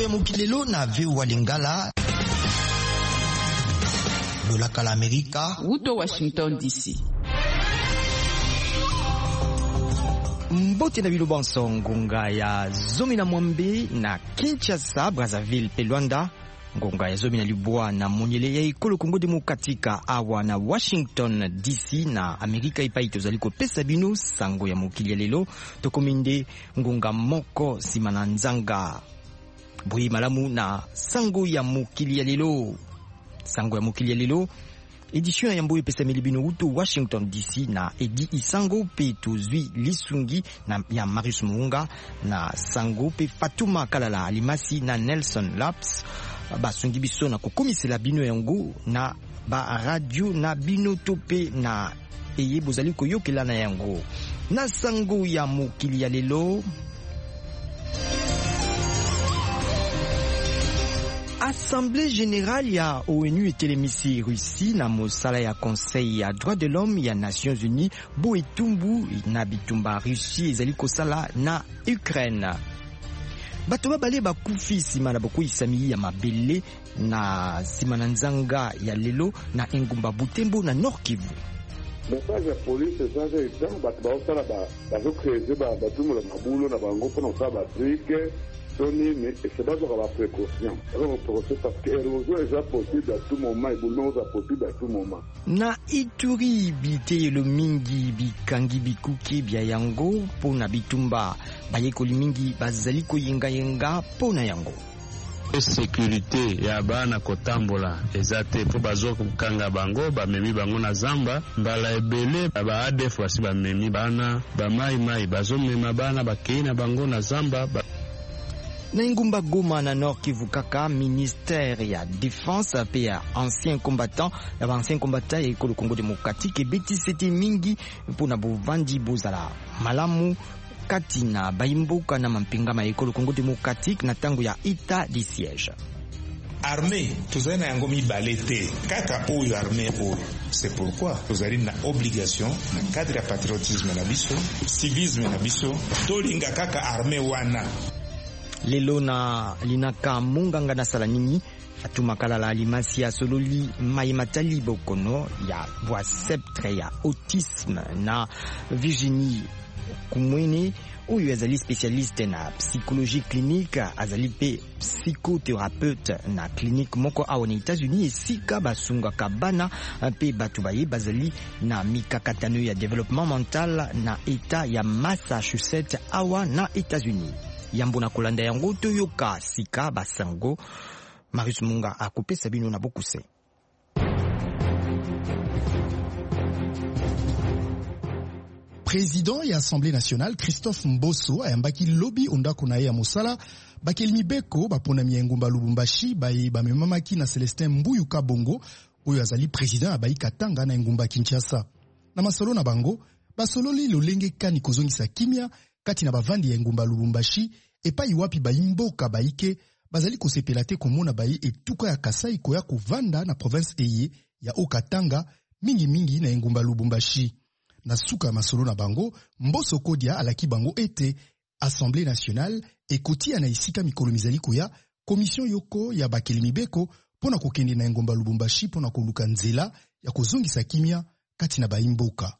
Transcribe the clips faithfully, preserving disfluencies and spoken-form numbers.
ya mukilelo na veu wa Lingala lolaka la Amerika Uto Washington D C. Mbote na bilo banso ngonga ya zomi na mwambe na Kinshasa, Brazzaville pe Luanda, ngonga ya zomi na libwa na monyele ya ekolo Kongo Demokratika awa na Washington D C na Amerika ipai tozali kopesa bino sango ya mokili ya lelo tokominde ngonga moko sima na nzanga bui malamu na sango ya mokili ya lelo. Sango ya mokili ya lelo édition ya mboye pesa milibino uto Washington D C na Edi Isango pe tozwi lisungi na ya Marius Munga na sango pe Fatuma Kalala Alimasi na Nelson Laps basungi biso na kokomisela bino yango na ba radio na bino tope na eye bozali koyokela na yango na sango ya mokili ya lelo. Assemblée générale ya O N U etelemisi Russie na mosala ya Conseil ya droit de l'homme ya Nations Unies bo etumbu na bitumba Russie ezali kosala na Ukraine. Bato babale bakufi sima na bokoisami ya mabele na sima na nzanga ya lelo na engumba Butembo na Nord Kivu. Message ya police sasa itamu bato baosala bazokreze batumula mabulo na bango mpona kosala batrike Tony, mais c'est pas pour la précaution. Alors, parce que l'érosion est déjà possible à tout moment, et l'éboulement est possible à tout moment. Na Ituri, bite le mingi, bikangi, bikuki, biayango, pona bitumba, bayekoli mingi, bazaliko yenga yenga, pona yango. Sécurité ya bana kotambola ezate po bazo kanga bango bamemi bango na zamba mbala ebele ba A D F wasi bamemi bana ba mai mai bazo mema bana bakei na bango na zamba ba... Na ingumba Goma na Nord Kivu kaka ministère ya défense pe ya ancien combattant ya ancien combattant ya ekolo Congo Démocratique e beti sete mingi pona bovandi bozala malamu kati na baimboka na mampinga ma ekolo Congo Démocratique na tango ya état de siège. Armée tozali na yango mibale te kaka oyo armée oyo. C'est pourquoi tozali na obligation na cadre ya patriotisme na biso civisme na biso tolinga kaka armée wana. Lelo na linaka munganga na salanini Fatuma Kalala Alimasi ya sololi maimatali bokono ya voix sceptre ya autisme na Virginie Kumwene oyo azali spécialiste na psychologie clinique azali pe psychothérapeute na clinique moko awa na États-Unis esika basunga kabana pe batu baye bazali na mikakatano ya développement mental na état ya Massachusetts awa na États-Unis. Yambo na kolanda yango toyoka sika basango Marius Munga akopesa bino na bokuse. Président et Assemblée nationale Christophe Mboso ayambaki lobby ondako na ye ya mosala bakelimi beko bapona miengumba Lubumbashi baye bamemamaki na Celestin Mbuyu Kabongo oyo azali président abayi Katanga na engumba Kinshasa. Na masolo na bango basololi lolenge kani kozongisa kimia kati na bavandi ya engumba Lubumbashi epai wapi baimboka baike bazali kosepela te komona bayi etuka ya Kasai koya kovanda na province eye ya Okatanga mingi mingi na engumba Lubumbashi. Na suka masolo na bango Mboso Kodia alaki bango ete Assemblée nationale ekotia na isika mikolo mizali koya commission yoko ya bakelimi beko pona kokende na engumba Lubumbashi pona koluka nzela ya kozongisa kimia kati na baimboka.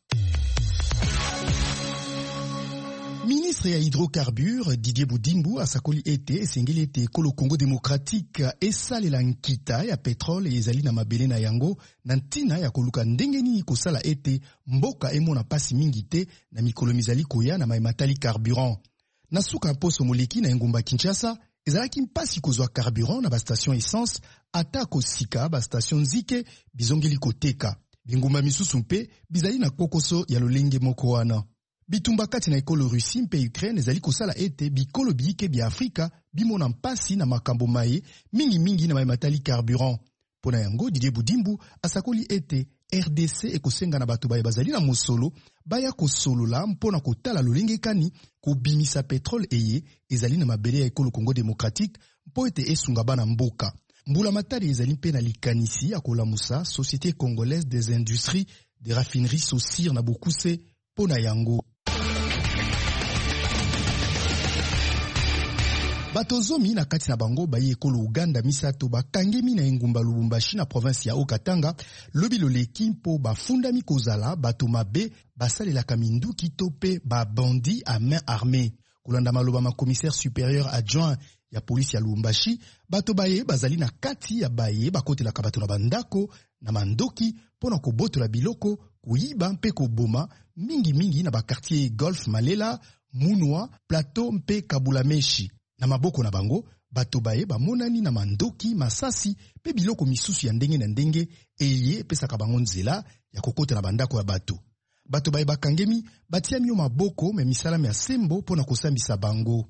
Ministre ya hydrocarbures Didier Boudimbu asakoli ete esengeli ete ekolo Congo Démocratique esalela nkita ya pétrole ezali na mabele na yango na ntina ya koluka ndenge nini kosala ete mboka emona pasi mingi te na mikolo mizali koya na maimatali carburant. Na suka poso moleki na engumba Kinshasa ezalaki mpasi kozwa carburant na bastation essence ata kosika bastation nzike bizongeli koteka. Bingumba misusu mpe bizali na kokoso ya lolenge moko wana. Bitumba kati na ekolo Russie mpe Ukraine ezali kosala ete bikolo biike bia Afrika bimona mpasi na makambo maye mingi mingi na maimatali carburant. Pona yango Didier Boudimbu asakoli ete R D C ekosenga na bato baye bazali na mosolo baya kosolola mpona kotala lolenge kani kobimisa petrole eye ezali na mabele ya ekolo Congo Démocratique mpo ete esunga bana mboka. Mbula matari ezali mpe na likanisi ya kolamusa Société Congolaise des Industries de Raffineries Sosir na Bokuse pona yango. Bato zomi na kati na bango baye ekolo Uganda misato bakangemi na engumba Lubumbashi na province ya Okatanga lobi loleki mpo bafundami kozala bato mabe basalelaka minduki to pe ba bandi à main armée. Kolanda maloba ma commissaire supérieur adjoint ya polisi ya Lubumbashi, bato baye bazali na kati ya baye bakotelaka bato na bandako na mandoki pona kobotola biloko, kuyiba mpe koboma mingi mingi na bakartier Golf Malela, Munwa, Plateau mpe Kabulameshi. Na maboko na bango, bato baye bamonani na mandoki, masasi pe biloko misusu ya ndenge na ndenge eye pesaka bango nzela ya kokota na bandako ya bato. Bato baye bakangemi batia mio maboko me misalami ya sembo pona kosambisa bango.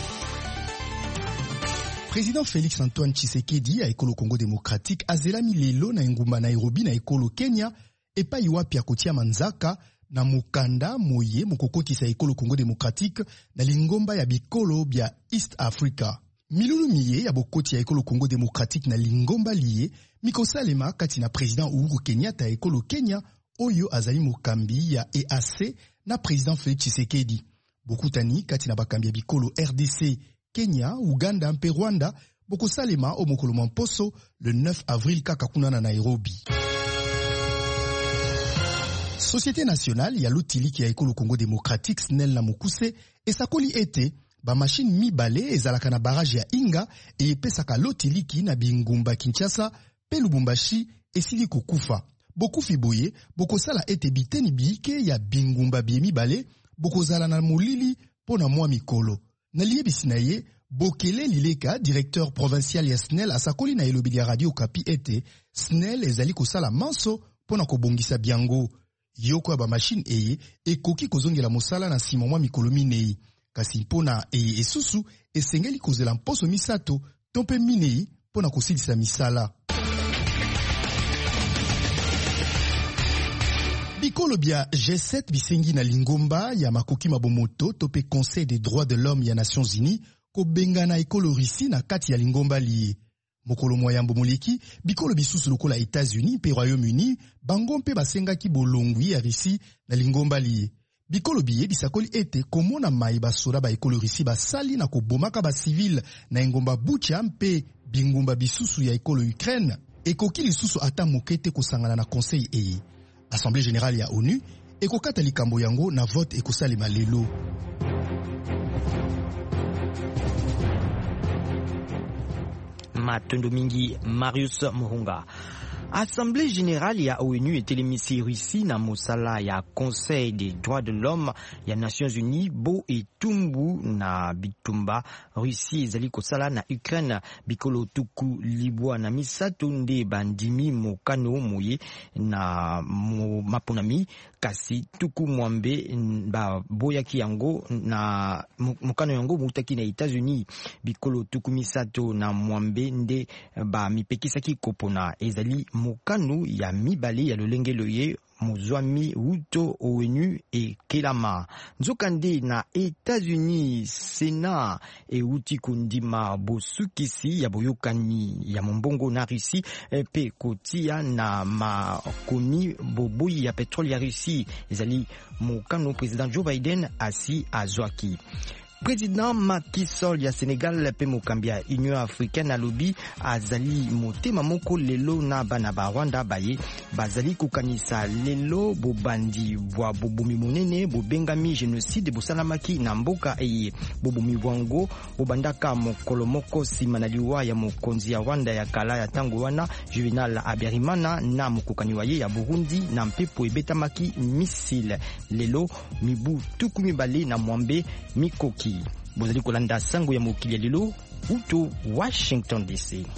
Président Félix Antoine Tshisekedi ya ekolo Congo démocratique azelami lelo na engumba Nairobi na ekolo Kenya epai wapi akotia manzaka na mukanda moye mukokotisa ekolo Congo démocratique na lingomba ya bikolo bya East Africa. Milulu miye ya bokoti ya ekolo Congo démocratique na lingomba liye mikosalema kati na président Uhuru Kenyatta ekolo Kenya oyo azali mokambi ya E A C na président Félix Tshisekedi. Bokutani kati na bakambi ya bikolo R D C, Kenya, Uganda mpe Rwanda bokosalema o mokolo mamposo le neuf avril kaka kuna na Nairobi. Société nationale ya lotiliki ya ekolo Congo démocratique S N E L na mokuse esakoli ete ba machine mibale ezalaka na barrage ya Inga e epesaka lotiliki na bingumba Kinshasa pe Lubumbashi esili kokufa. Bokufi boye bokosala ete biteni biike ya bingumba bie mibale bokozala na molili pona mwa mikolo. Na liebisi na ye Bokele Lileka, directeur provincial ya S N E L asakoli na elobi ya Radio Okapi ete S N E L ezali kosala manso pona kobongisa biango. Yoko ya ba machine eye ekoki kozongela mosala na sima mwa mikolo minei. Kasi mpona eye esusu esengeli kozela mposo misato tompe minei pona kosilisa misala. Bikolo bia G sept bisengi na lingomba ya makoki mabomoto tope Conseil des droits de l'homme ya Nations Unies ko bengana ekolo Russie na kati ya lingomba liye. Mokolo moyambo moleki, bikolo bisusu lokola États-Unis pe Royaume-Uni, bango mpe basengaki bolongwi ya Russie na lingomba liye. Bikolo biye bisakoli ete komona mai basoda ba ekolo Russie basali na kobomaka ba civil na engomba Bucha mpe bingumba bisusu ya ekolo Ukraine, ekoki lisusu ata mokete kosangana na conseil eye. Assemblée générale ya ONU ekokata likambo yango na vote ekosalema lelo. Matondo mingi Marius Muhunga. Assemblée générale ya ONU etelemisi Russie na mosala ya Conseil des droits de l'homme ya Nations Unies bo etumbu na bitumba Russie ezali kosala na Ukraine bikolo tuku libwa na misato nde bandimi mokano moye na mo, maponami kasi tuku mwambe ba boyaki yango na mokano yango mutaki na États-Unis bikolo tuku misato na mwambe nde ba mipekisaki kopona ezali mokano ya mibale ya lolenge loye muzwami uto ONU e kelama nzokande na États-Unis Sénat e uti kundima bosukisi ya boyokani ya mombongo na Russie pe kotia na makomi boboyi ya petrole ya Russie ezali mokano président Joe Biden asi azwaki. Président Macky Sall ya Sénégal pe mokambia Union africaine alobi azali motema moko lelo na bana ba Rwanda baye bazali kukanisa lelo bobandi bwa bobumi monene bobengami génocide bosalamaki na mboka eye bobumi bwango bobandaka mokolo moko sima na liwa ya mokonzi ya Rwanda ya kala ya tango wana Juvenal Habyarimana na mokokani waye ya Burundi na mpepo ebetamaki missile lelo mibu tuku mibale na mwambe mikoki. Bozali kolanda sango ya mokili ya lelo uto Washington D C.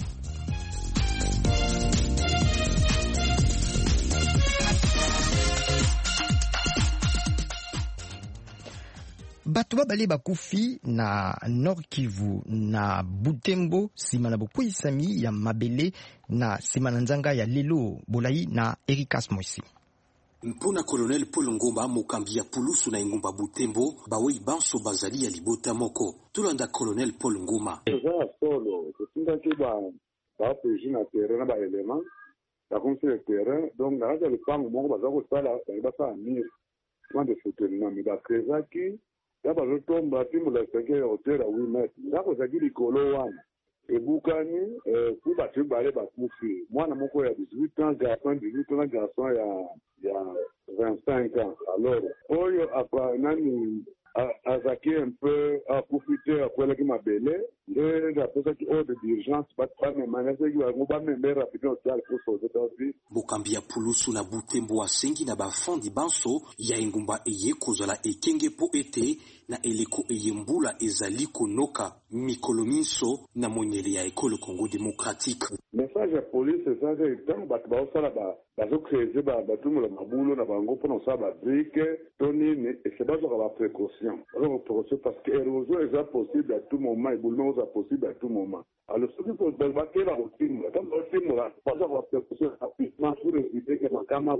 Bato babale bakufi na Nord Kivu na Butembo sima na bokuisami ya mabele na sima na nzanga ya lelo bolai na Erikas Moisi. Mpona Colonel Paul Ngomba mokambi ya pulusu na engumba Butembo bawei banso bazali ya libota moko tulanda Colonel Paul Ngoma za solo kutinda kiba ba peji na terrain ba element la conseil de terrain donc na za le pango moko baza ko sala ba sa mire moi de soutenir mais ba krezaki ya bazotomba timula seke ya hotela huit mètres ndako ezalaki likolo wana ebukani ku bato ebale bakufi mwana moko ya dix-huit ans garçon dix-huit ans na garçon ya ya vingt-cinq ans. Alors oyo apa nani azaki un peu akufi te akwelaki mabele nde apesaki ordre d'urgence bato bamemanaseki bango bamembe rapidement hôpital pour sauver ta vie. Mokambi ya Pulusu na Butembo asengi na bafandi banso ya engumba eye kozala ekenge po ete na eleko eye mbula ezali konoka mikolo minso na monyele ya ekolo Congo démocratique. Message ya police ezaka etango bato baosala bazokreze batumula mabulo na bango mpona osala babrike to nini ese bazwaka baprécaution bazwaka baprécaution parce que érosion eza possible à tout moment éboulement eza possible à tout moment. Alors soki bakela kotimula kama batimula bazwaka baprécaution rapidement pour éviter que makama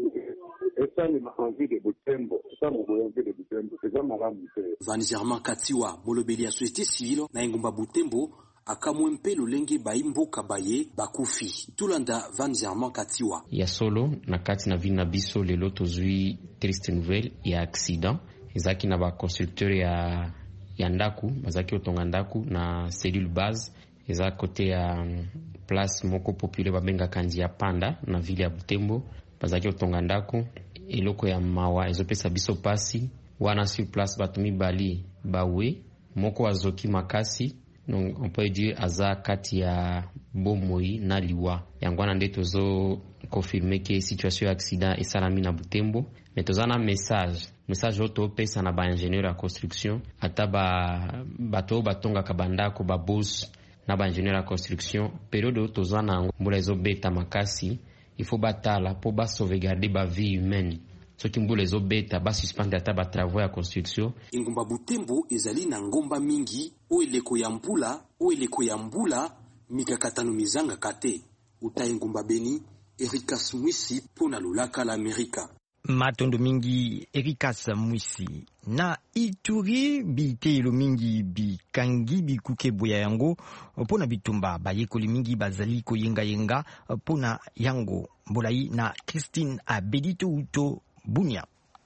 esalema envie de Butembo esalema envie de Butembo eza malamu te. Van Germain Katiwa molobeli ya société civile na engumba Butembo akamwe mpe lolenge baimboka baye bakufi tulanda Van Germain Katiwa ya solo na kati na vile na biso lelo tozwi triste nouvelle ya accident ezaki na ba constructeur ya ya ndaku bazaki otonga ndaku na cellule base eza kote ya place moko populaire babenga kanji ya Panda na vile ya Butembo bazaki otonga ndaku eloko ya mawa ezopesa biso pasi wana sur place batumi bali bawe moko azoki makasi. Donc on peut dire aza kati ya bomoi na liwa yangwana nde tozo confirmer que situation ya accident esalami na Butembo mais tozana message message auto pesa na ba ingénieur ya construction ata ba bato batonga kabanda ko ba boss na ba ingénieur ya construction période tozana mbula ezobeta makasi il faut batala pour ba sauvegarder ba vie humaine soki mbula ezobeta ba suspendre ata ba travaux ya construction. Engumba Butembo ezali na ngomba mingi o eleko ya mbula o eleko ya mbula mikakatano mizanga kate uta engumba Beni Erikas Mwisi pona lulaka la Amerika. Matondo mingi Erikas Mwisi na Ituri bitelo mingi bikangi bikuke boya yango pona bitumba bayekoli mingi bazali koyenga yenga pona yango bolai na Christine Abedito Uto Bunia.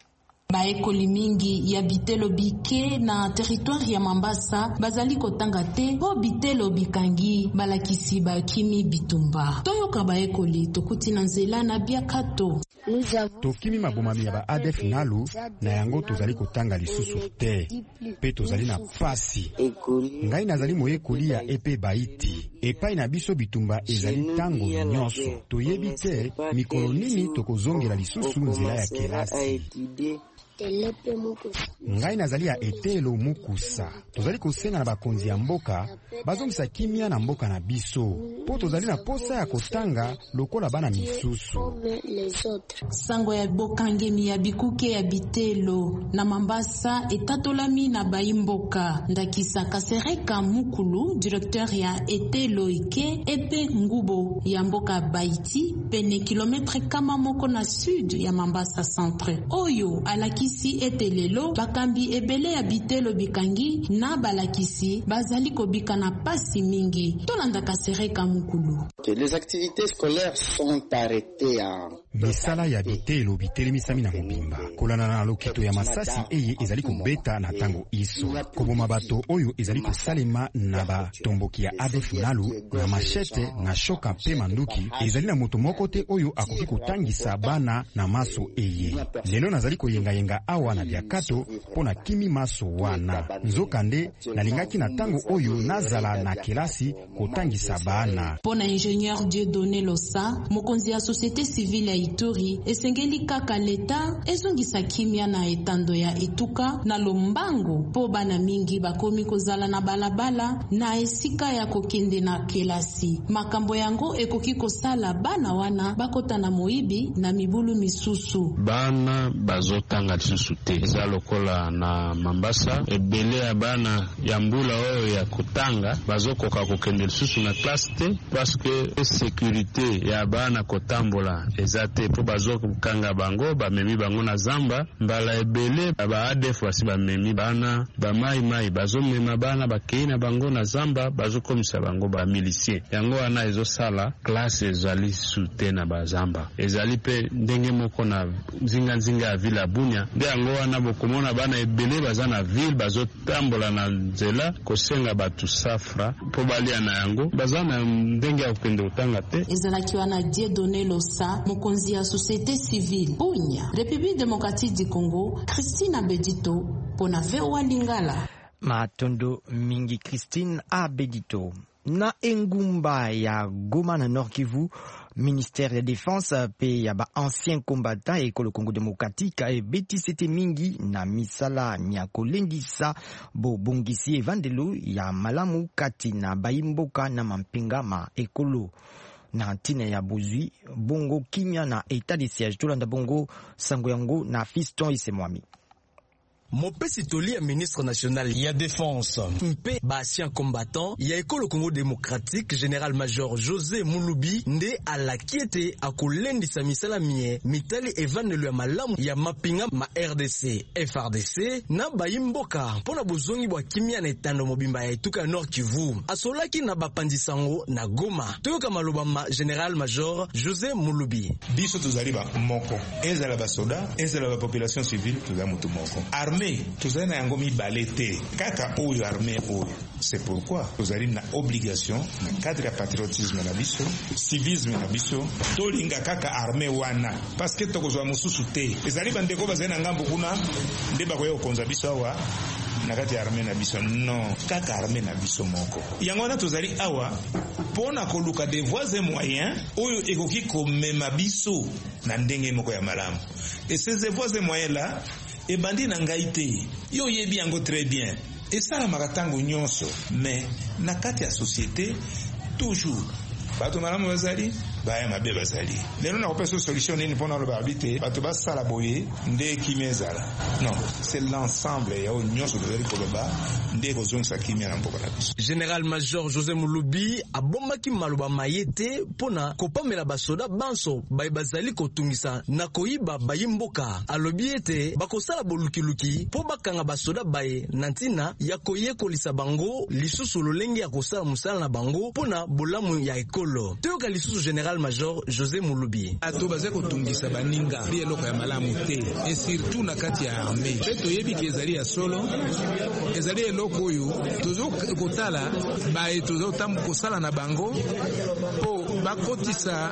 Baekoli mingi ya bitelo bike na territoire ya Mambasa bazali kotanga te po bitelo bikangi balakisi bakimi bitumba toyoka baekoli tokuti na nzela na biakato tokimi mabomami ya ba A D F nalu na yango tozali kotanga lisusu te pe tozali na pasi ngai nazali moyekoli ya epe baiti epai na biso bitumba ezali tango nyonso toyebi te mikolo nini tokozongela lisusu nzela ya kelasi. Ngai nazali ya etelo mukusa tozali kosenga na bakonzi ya mboka bazongisa kimia na mboka na biso po tozali na posa ya kotanga lokola bana misusu. Sango ya bokangemi ya bikuke ya bitelo na Mambasa etatolami na baimboka ndakisa Kasereka Mukulu directeur ya etelo ike epe ngubo ya mboka Baiti pene kilometre kama moko na sud ya Mambasa centre oyo alaki si etelelo bakambi ebele ya bitelo bikangi na balakisi bazali kobika na pasi mingi tolanda Kasereka Mukulu. Les activités scolaires sont arrêtées à misala ya bitelo bitelemisami na mobimba kolana na lokito ya masasi eye ezali kobeta na tango iso koboma bato oyo ezali kosalema na batomboki ya A D F nalu na machete na shoka pe manduki ezali na moto moko te oyo akoki kotangisa bana na maso eye lelo nazali koyenga yenga awa na biakato pona kimi maso wana nzokande nalingaki na tango oyo nazala na kelasi kotangisa bana pona ingénieur Dieudonné Losa mokonzi ya société civile ya Ituri esengeli kaka leta ezongisa kimia na etando ya etuka na lombango po bana mingi bakomi kozala na balabala na esika ya kokende na kelasi makambo yango ekoki kosala bana wana bakota na moibi na mibulu misusu bana bazotanga lisusu te eza lokola na Mambasa ebele ya bana ya mbula oyo ya kotanga bazokoka kokende lisusu na classe te parce que sécurité ya bana kotambola eza te po bazokanga bango bamemi bango na zamba mbala ebele ba A D F wasi bamemi bana bamai mai bazomema bana bakei na bango na zamba bazokomisa bango ba milicien yango wana ezosala classe ezali sute na bazamba ezali pe ndenge moko na nzinga nzinga ya vila Bunia nde yango wana bokomona bana ebele baza na ville bazotambola na nzela kosenga batu safra po balia na yango baza na ndenge ya kokende kotanga te. Ezalaki wana Dieudonné Losa, mokonzi ya société civile. Bunya, République démocratique du Congo, Christine Abedito, pona V O A Lingala. Matondo mingi Christine Abedito. Na engumba ya Goma na Nord Kivu, ministère de défense pe ya ba ancien combattant et le Congo démocratique e beti sete mingi na misala nya kolendisa bo bongisi evandelo ya malamu kati na bayimboka na mampinga ma ekolo na ntina ya bozwi bongo kimia na état de siège tolanda bongo sango yango na Fiston Isemwami. Mopesi toli ya ministre national ya défense mpe basien combattant ya ekolo Congo démocratique général major José Mulubi nde alakiete akolendisa misala mie mitali evanelo ya malamu ya mapinga ma R D C F R D C na bayimboka pona bozongi bwa kimia na etando mobimba ya etuka ya Nord Kivu asolaki na bapandisango na Goma toyoka maloba ma général major José Mulubi. Biso tozali ba moko ezala ba soda ezala ba population civile tozali mutu moko armée tozali na yango mibale te kaka oyo armée oyo. C'est pourquoi tozali na obligation na cadre ya patriotisme na biso civisme na biso tolinga kaka armée wana parce que tokozwa mususu te ezali bandeko bazali na ngambo kuna nde bakoya kokonza biso awa na kati ya armée na biso non kaka armée na biso moko yango wana tozali awa pona koluka des voies et moyens oyo ekoki komema biso na ndenge moko ya malamu et ces voies et moyens là ebandi na ngai te yo yebi yango très bien esala makatango nyonso mais na kati ya société toujours bato malamu bazali baya mabe bazali lelo na kopesa solution nini mpona loba habite bato basala boye nde kimia ezala non c'est l'ensemble ya oyo nyonso tozali koloba nde kozongisa kimia na mboka na biso. Général major José Mulubi abombaki maloba mayete mpona kopamela basoda banso baye bazali kotungisa na koyiba bayimboka alobi ete bakosala bolukiluki po bakanga basoda baye na ntina ya koyekolisa bango lisusu lolenge ya kosala musala na bango mpona bolamu ya ekolo. Toyoka lisusu Général major José Mulubi. Ato baza kotungisa baninga bi eloko ya malamu te et surtout na kati ya armée peto yebi ke ezali ya solo ezali eloko oyo tozo kotala bae tozo tambu kosala na bango po bakotisa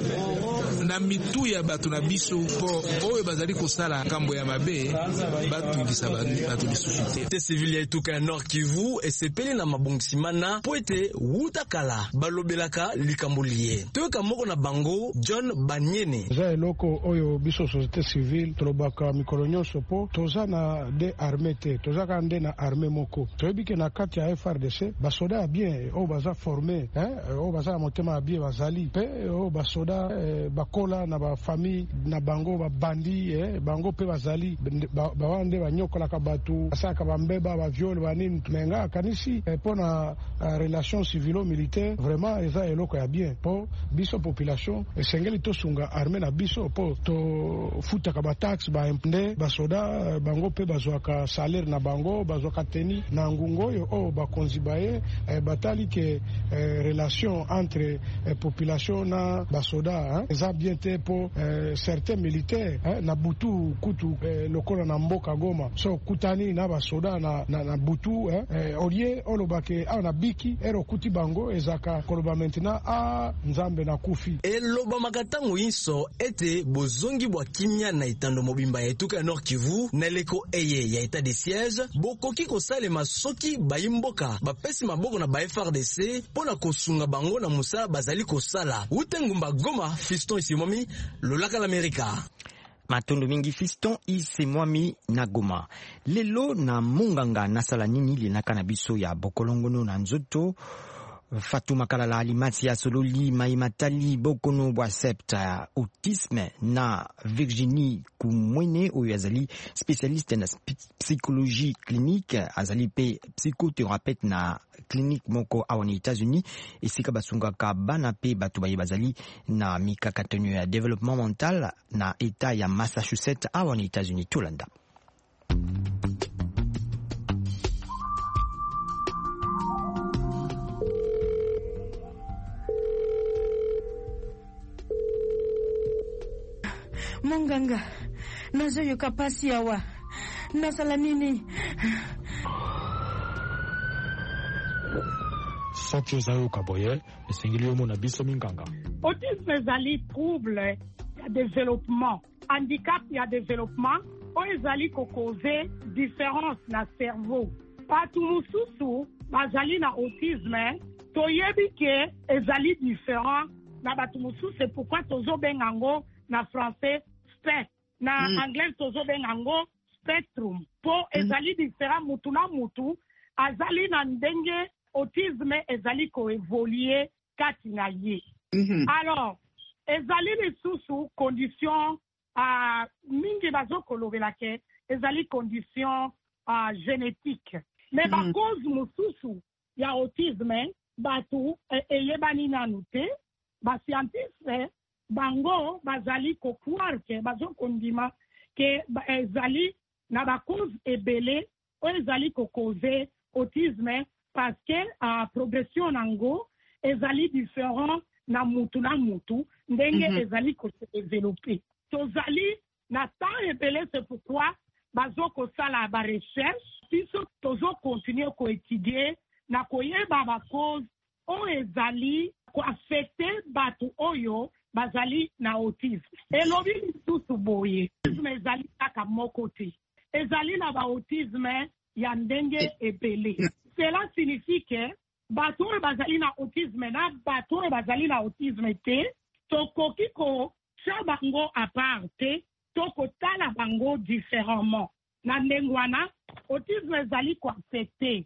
na mitu ya bato na biso po oyo bazali kosala kambo ya mabe batungisa bato lisusu te. Te civil ya etuka ya Nord Kivu esepeli na mabongisimana po ete wutakala balobelaka likambo liye. Toyoka moko na bango John Banyene. Za eloko oyo biso société civile tolobaka mikolo nyonso po toza na de armée te toza ka nde na armée moko toyebi ke na kati ya F R D C basoda bien oyo baza formé hein oyo baza motema bien bazali pe oyo basoda eh, bakola na ba famille na bango ba bandi eh, bango pe bazali bawande ba banyokola ka batu asaka bambeba ba viol banini tumenga kanisi eh, pona uh, relation civilo militaire vraiment eza eloko ya bien po biso population esengeli tosunga armée na biso po to futaka ba taxe ba impende basoda bango pe bazwaka salaire na bango bazwaka teni na ngungo yo o bakonzi baye eh, batali ke eh, relation entre eh, population na basoda hein, eza bien te po eh, certains militaires hein, na butu kutu eh, lokola na mboka Goma so kutani na basoda na, na, na butu hein, eh, olie olobake a na biki ero kuti bango ezaka koloba maintenant a nzambe na kufi eloba makatango inso ete bozongi bwa kimia na etando mobimba ya etuka ya Nord Kivu na leko eye ya état de siège bokoki kosalema soki bayimboka bapesi maboko na ba F R D C pona kosunga bango na musala bazali kosala utengumba Goma. Fiston Isemwami lolaka l'Amerika. Matondo mingi Fiston Isemwami na Goma. Lelo na munganga nasala nini linaka na biso ya bokolongono na nzoto Fatuma Kalala Alimati ya Sololi Maimatali Bokono Bwasepta Autisme na Virginie Kumwene oyo azali spécialiste na psychologie clinique azali pe psychothérapeute na clinique moko awana États-Unis esika basunga ka bana pe batu baye bazali na mikakatano ya développement mental na état ya Massachusetts awana États-Unis tolanda. Monganga nazo yoka pasi awa nasala nini? soki ozayoka boye esengeli omona biso minganga. Autisme ezali trouble ya développement, handicap ya développement oyo ezali kokoze différence na cerveau. Bato mosusu bazali na autisme toyebi ke ezali différent na bato mosusu, c'est pourquoi tozobenga yango na français spectre, na mm. anglais tozobenga yango spectrum. Po ezali différent mutu na mutu azali na ndenge autisme ezali koévoluer kati na ye. Mm-hmm. Alors, ezali lisusu condition uh, mingi bazokolobela ke ezali condition uh, génétique. Mais mm-hmm. ba cause mosusu ya autisme batu eyebani nanu te, ba scientiste bango bazali kokuar ke bazokondima ke ezali na ba cause ebele o ezali kokoze autisme parce que la uh, progression nango ezali différent na mutu na mutu ndenge mm -hmm. ezali ko se développer. Tozali na temps ebele, c'est pourquoi bazo ko sala ba recherche biso tozo continuer ko étudier na koyeba ba cause o ezali ko affecter batu oyo bazali na autisme. Elobi lisusu boye autisme ezali kaka moko te, ezali na ba autisme ya ndenge ebele. Cela signifie que bato bazali na autisme na bato bazali na autisme te, tokoki ko cha bango à part te, toko tala bango différemment. Na ndengwana autisme ezali ko affecter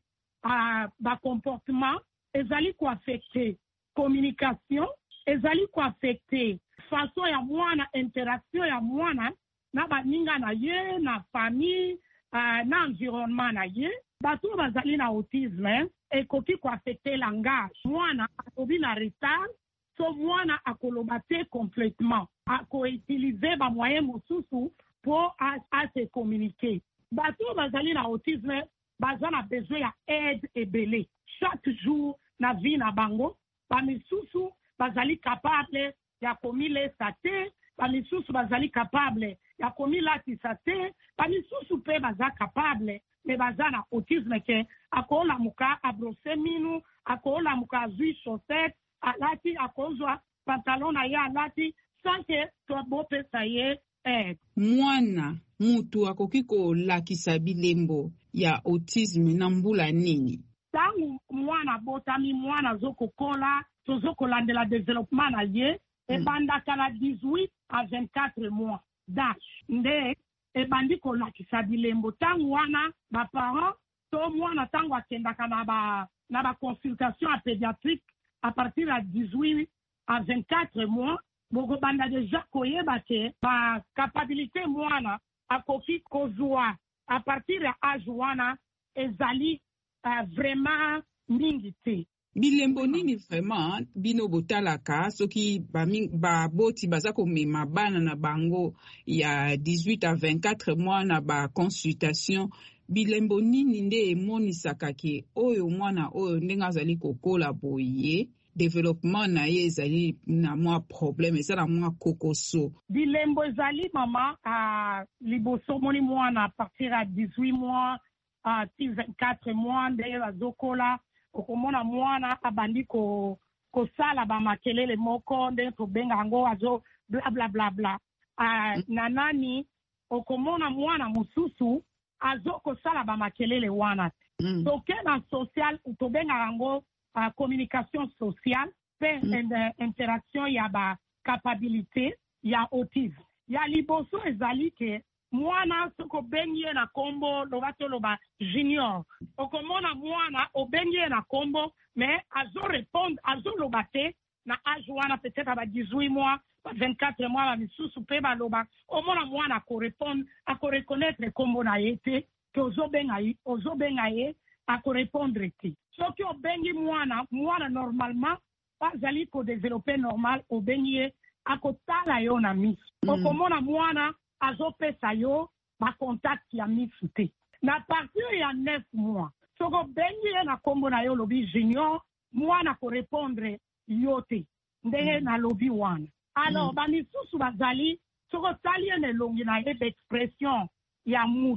à ba comportement, ezali ko affecter communication, ezali ko affecter façon ya mwana, interaction ya mwana na baninga na ye, na famille, uh, na environnement na ye. Bato bazali na autisme ekoki ko affecter langage. Mwana akobi na retard, so mwana akoloba te complètement. Ako utiliser ba moyen mosusu pour à, à se communiquer. Bato bazali na autisme bazana besoin ya aide ebele. Chaque jour na vie na bango, ba misusu bazali capable ya komile sate, ba misusu bazali capable ya komila tisate, ba misusu pe baza capable mais bazana autisme ke akola muka abrose minu, akola muka azui chaussette, alati akozwa pantalon na ya alati sans que to bope saye eh. Mwana mutu akoki kolakisa bilembo ya autisme na mbula nini? Tangu mwana botami mwana zoko kola, tozoko landela développement na ye, mm. ebanda kala dix-huit à vingt-quatre mois d'âge. Nde ebandi kolakisa bilembo tangu wana ba parents to mwana tangu akendaka na ba na ba consultation à pédiatrique à partir à dix-huit à vingt-quatre mois, boko banda déjà koyeba ke ba capacité mwana akoki kozwa à partir ya âge wana ezali uh, vraiment mingi te. Bilembo nini vraiment bino botalaka soki ba, ba boti baza komema bana na bango ya dix-huit à vingt-quatre mois na ba consultation, bilembo nini nde emonisaka ke oyo mwana oyo ndenga azali kokola boye développement na ye ezali na mwa problème, ezala mwa kokoso? Bilembo ezali mama a liboso moni mwana à partir à dix-huit mois à vingt-quatre mois nde bazokola okomona mwana abandi ko kosala ba makelele moko nde tobenga ngo azo bla bla bla bla. Uh, na nani okomona mwana mususu azo kosala ba makelele wana. Mm. Toke na social tobenga ngo uh, communication sociale pe mm. uh, interaction ya ba capabilité ya autisme. Ya liboso ezali ke mwana soko benye na kombo lobato loba junior. Okomona mwana obenye na kombo mais azo répondre azo lobate na âge wana peut-être à dix-huit mois, vingt-quatre mois ba misusu pe ba loba. Omona mwana ko répondre, a ko reconnaître kombo na yete que ozo benga yi, ozo benga ye a ko répondre te. Soki obengi mwana, mwana normalement azali ko développer normal obenye a ko tala yo na misu. Mm. Okomona mwana azopesa yo ba contact ya misu te. Na partir ya neuf mois, soko bengi na kombo na yo lobi junior, mwana ko répondre yote ndenge na lobi wana. Alors mm. ba misusu bazali soko tali ne longi na ye d'expression ya mutu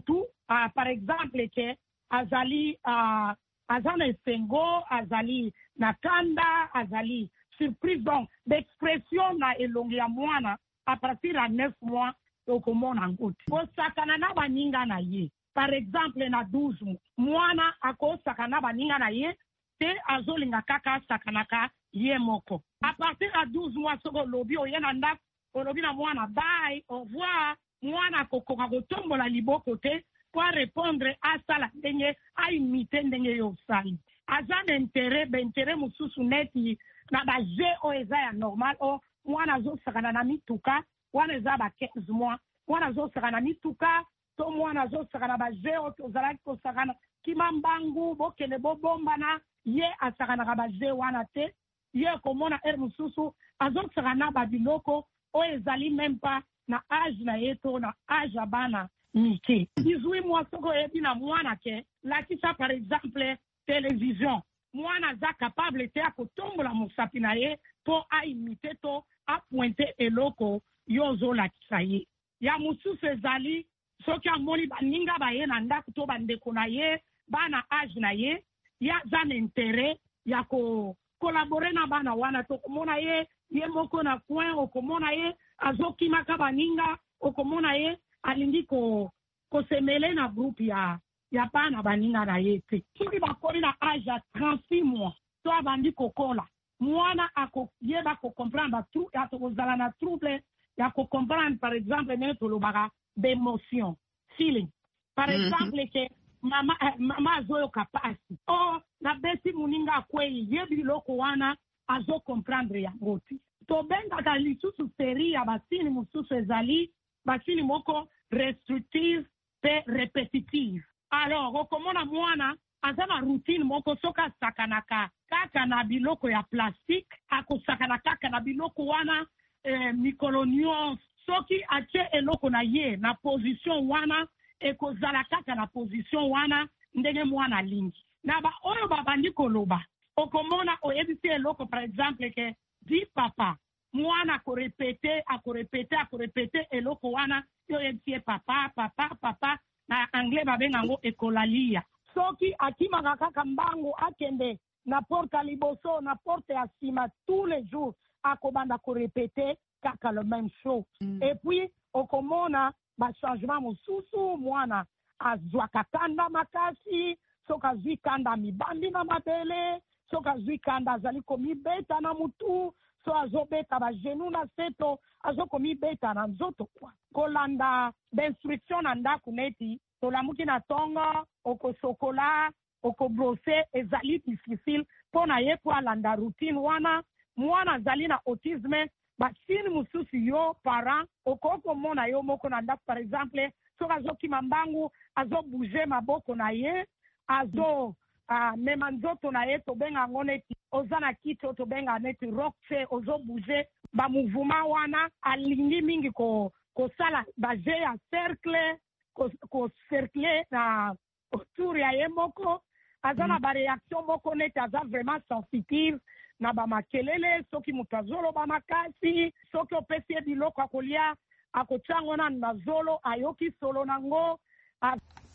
uh, par exemple ke azali uh, azana esengo azali na kanda azali surprise. Donc d'expression na elongi ya mwana à partir ya neuf mois okomona nguti kosakana na baninga na ye. Par exemple na douze mois mwana akosakana na baninga na ye te azolinga kaka sakanaka ye moko. À partir ya douze mois soko lobi oye na ndako olobi na mwana bye au revoir, mwana kokoka kotombola liboko te pour répondre à sala ndenge a imiter ndenge yo sali. Aza na intérêt b'intérêt mususu neti na ba je o eza ya normal o mwana zo sakana na mituka wana eza ba quinze mois mwana zo sakana mituka to mwana zo sakana ba je o to zala ko sakana kimambangu bokele bobombana ye asakana ka ba je wana te ye komona er mususu azo sakana ba biloko o ezali même pas na âge na yeto na âge abana mike. dix-huit mois soko ebi na mwana ke lakisa par exemple télévision mwana za capable te akotombola mosapi na ye po aimite to apointe eloko yo ozolakisa ye. Ya mosusu ezali soki amoni baninga baye na ndako to bandeko na ye bana âge na ye ya za na intérêt ya ko kolabore na bana wana to komona ye ye moko na coin okomona ye azokimaka baninga okomona ye alingi ko kosemele na groupe ya ya bana baninga na ye te. Soki bakoli na âge ya trente-six mois to abandi kokola mwana ako yeba ko comprendre tout ya to kozala na trouble ya ko comprendre par exemple ne tolobaka d'émotion feeling par mm -hmm. exemple ke mama eh, mama azoyo kapasi o na besi muninga akwei yebi loko wana azo comprendre ya ngoti to benga ka lisusu seri ya basini mususu ezali basini moko restrictive pe repetitive. Alors okomona mwana azana routine moko soka sakanaka kaka na biloko ya plastique akosakana kaka na biloko wana eh, mikolonion soki ache eloko na ye na position wana ekozala kaka na position wana ndenge mwana lingi na ba oyo babandi koloba okomona oyebisi eloko par exemple ke di papa mwana ko répéter ako répéter ako répéter eloko wana yo yebisi papa papa papa na anglais babenga ngo ekolalia. Soki akimaka kaka mbango akende na porte liboso na porte ya sima tous les jours akobanda ko répéter kaka le même chose. Mm. Et puis okomona ba changement mususu mwana azwa katanda makasi soka zwi kanda mibandi na mabele soka zwi kanda azali komi beta na mutu so azobeta ba genou na seto azokomi beta na nzoto kwa kolanda d'instruction na ndaku neti tolamuki na tongo okosokola okobrose ezali difficile pona ye po alanda routine wana mwana azali na autisme basini mususu yo parent okoko mona yo moko na ndaku par exemple soka azokima mbangu azobouge maboko na ye azo Uh, mema nzoto na ye tobenga ngo neti oza na kiti oyo tobenga neti rock chair ozobouge bamouvement wana alingi mingi kosala ko baje ya cercle kocercle ko na autour ya ye moko aza na bareaction moko neti aza vraiment sensitive na bamakelele soki moto azoloba makasi soki opesi ye biloko akolia akotya ngo na na zolo ayoki solo nango uh,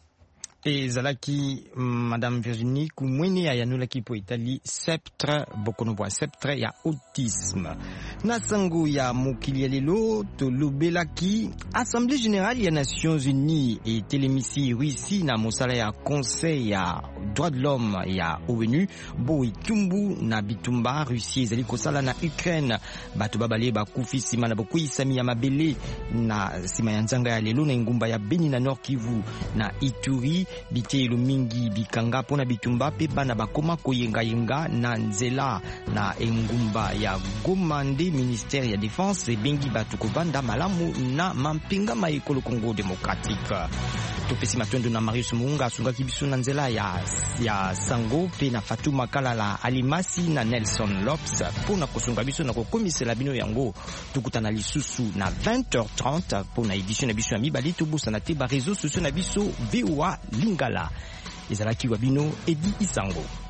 ezalaki Madame Virginie Kumwene ayanolaki po Italie sceptre bokono sceptre ya autisme na sango ya mokili ya lelo tolobelaki Assemblée générale ya Nations Unies etelemisi Russie na mosala ya conseil ya droit de l'homme ya ONU bo itumbu na bitumba Russie ezali kosala na Ukraine bato babale bakufi sima na bokuisami ya mabele na sima ya nzanga ya lelo na ngumba ya Beni na Nord Kivu na Ituri bitelo mingi bikanga pona bitumba pe bana bakoma koyenga yenga na nzela na engumba ya Goma nde ministère ya défense bengi batu kobanda malamu na mampinga maekolo Congo démocratique. Topesi matondo na Marius Munga asungaki biso na nzela ya ya sango pe na Fatuma Kalala Alimasi na Nelson Lopes pona kosunga biso na kokomisela bino yango tukutana lisusu na vingt heures trente pona édition na biso ya mibali tobusa na te ba réseaux sociaux na biso V O A Lingala ezalaki wa bino Edi Isango.